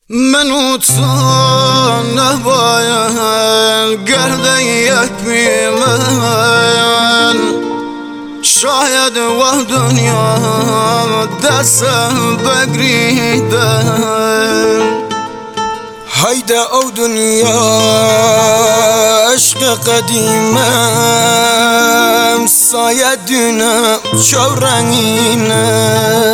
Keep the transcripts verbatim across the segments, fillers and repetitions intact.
من و تو نباید گرده یک بیمن، شاید و دنیا دستم بگریدن. هيدا او دنيا عشق قديمة صايدنا شو رنگينا.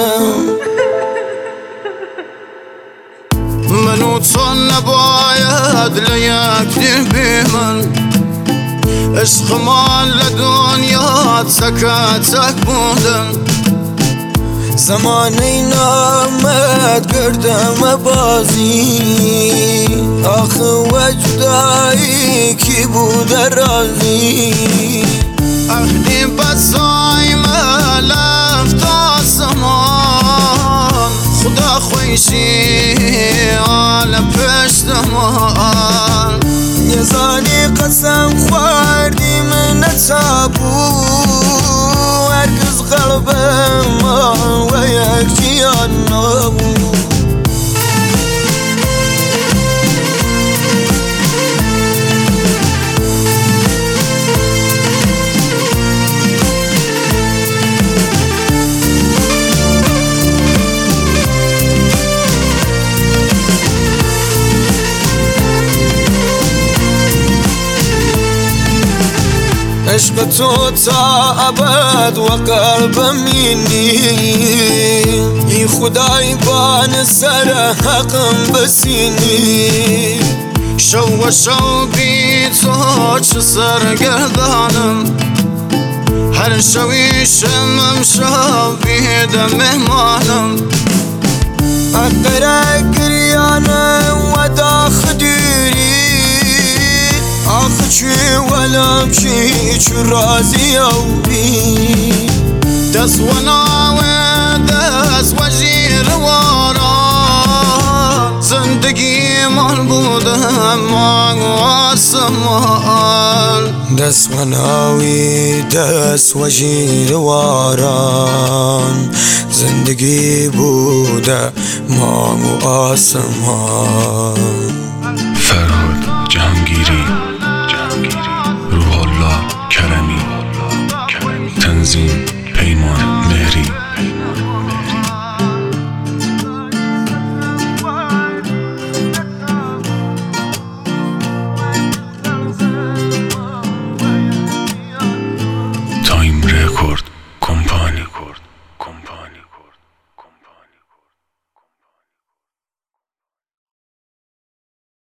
من و تو نباید لیک بیمن، عشق ما لدنیا تک تک بودن. زمانی نامد گردم بازی، آخه وجدایی کی بود رازی. عهدی بسای ملفت آسمان، خدا خویشی آل پشتمان. نزانی قسم خوردی من نتابو، هرگز قلبم و یک جیان نبود. عشق تو تا ابد و قلب منی، ای خدای بان سر حقم بسینی. شو و شو بی تو چه سرگردانم، هر شوی شمم شو بید مهمانم. اقرا گریانم و داخل دیری، آخه چی ولم چی چو رازی او بی. دست و ناوه دست و جیر واران، زندگی من بودم ما آسمان. دست و ناوی دست و جیر واران، زندگی بوده ما آسمان.